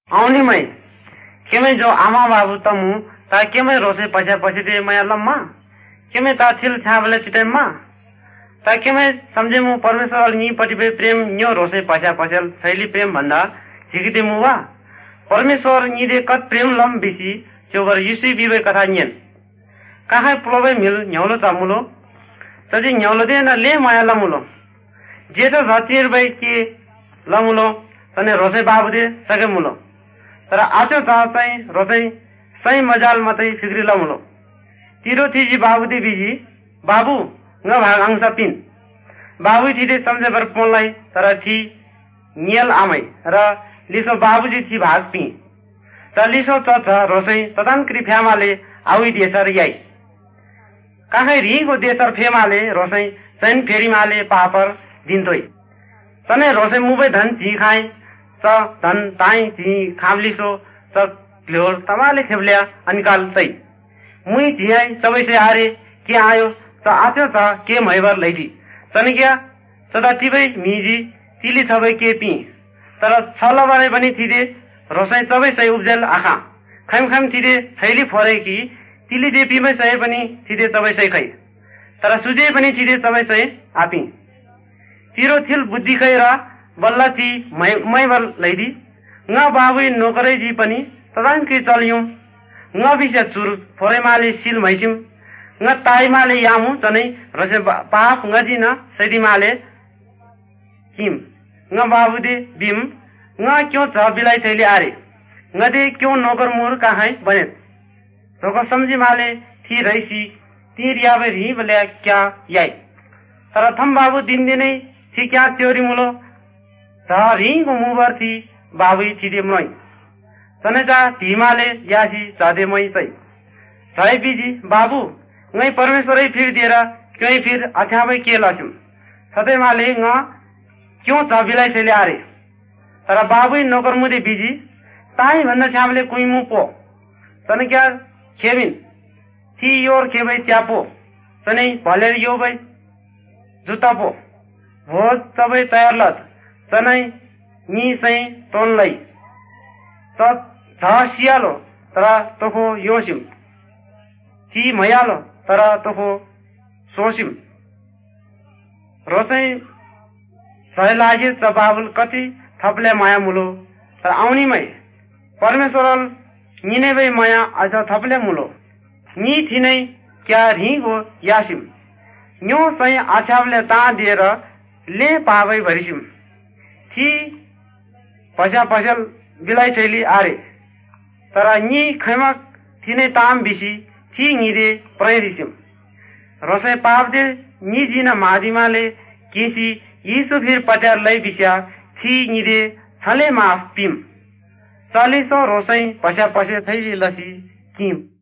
आउने मै केमै जो आमा बाबु तमु ता केमै रोसे पैसा पैसा दे माया लम्मा केमै ता छिल छाबले चिटेम्मा ता केमै सम्झे मु परमेश्वर नि पटिबे प्रेम न्यो रोसे पैसा पैसा शैली प्रेम भन्दा झिकिते मु वा परमेश्वर नि दे कत प्रेम लम बिसी चोबर यीशु बिबे कथा न्यन काहे प्लोबे मिल न्यौलो चामुलो तजि न्यौलो दे न ले माया लमुलो जे त जातिर बे के लमुलो तने रोसे बाबु दे सके मुलो तर आचो ता चाहिँ रोसे सही मजाल मतै फिक्री लमुलो तिरो थिजी बाबु दे बिजी बाबु न भाग अंश पिन बाबु थिदे सम्झे बर पोलाई तर थी नियल आमै र लिसो बाबुजी थी भाग पि त लिसो त रोसे तदन कृफ्यामाले आउई देसर याई काहे रिगो देसर फेमाले रोसे सैन फेरीमाले पापर दिन्तोइ तने रोसे मुबे धन ची खाई स धन ताई ची खामलिसो स ल्योर तमाले खेब्ल्या अनिकाल तै मुई जियाई सबै से आरे के आयो त आथ्यो त के मैबर लैदी तने क्या सदा तिबै मिजी तिली सबै के पि तर छल बारे पनि थिदे रोसै सबै सही उब्जेल आखा खैम खैम थिदे थैली फोरे कि तिली दे पिमै सही पनि थिदे सबै सही खै तर सुजे पनि थिदे सबै सही आपि तिरो थिल बुद्धि खैरा बल्ला थी मैबर लैदी न बाबुई नोकरै जी पनि तदान के चलियौ न बिसे चुर फोरेमाले सिल मैसिम न ताइमाले यामु तनै रसे पाप ngजी न सैदिमाले किम न बाबु दे बिम न क्यों छ बिलाई थैले आरे ngदे क्यों नोकर मुर काहै बने तोको समझी माले थी रैसी तीर यावे री बले क्या याई तर थम बाबु दिन दिनै थी क्या त्योरी मुलो त रिङको मुबर थी बाबुई थिदे मै तनेजा धीमाले यासी जादे मै चाहिँ जय बिजी बाबु ngै परमेश्वरै फिर दिएर क्यों फिर अथाबै के लस्यौ सदैमाले न क्यों छ बिलाई थैले आरे तर बाबुई नोकर मुदे बिजी ताई भन्न छामले कुइ मु पो तने क्या खेबिन थी योर खेबै च्यापो तनै भलेर यो भई जुत्ता पो हो सबै तयार लत तनै नि सही तोनलै त सियालो तर तोको योसिम थी मयालो तर तोको सोसिम रोसै सही लागे त बाबुल कति थपले माया मुलो तर आउनीमै परमेश्वरल निनेबै माया अझ थपले मुलो नि थिनै क्या रिगो यासिम न्यो सही आछावले ता दिएर ले पाबै भरिसिम थी पैसा पैसल बिलाई छैली आरे तर नि खैमक थिनै ताम बिसी थी निदे प्रैरिसिम रोसे पाप दे नि जिन मादिमाले केसी यीशु फिर पत्यार लै बिस्या थी निदे छले माफ पिम 40 रोसै पैसा पैसा थैली लसी किम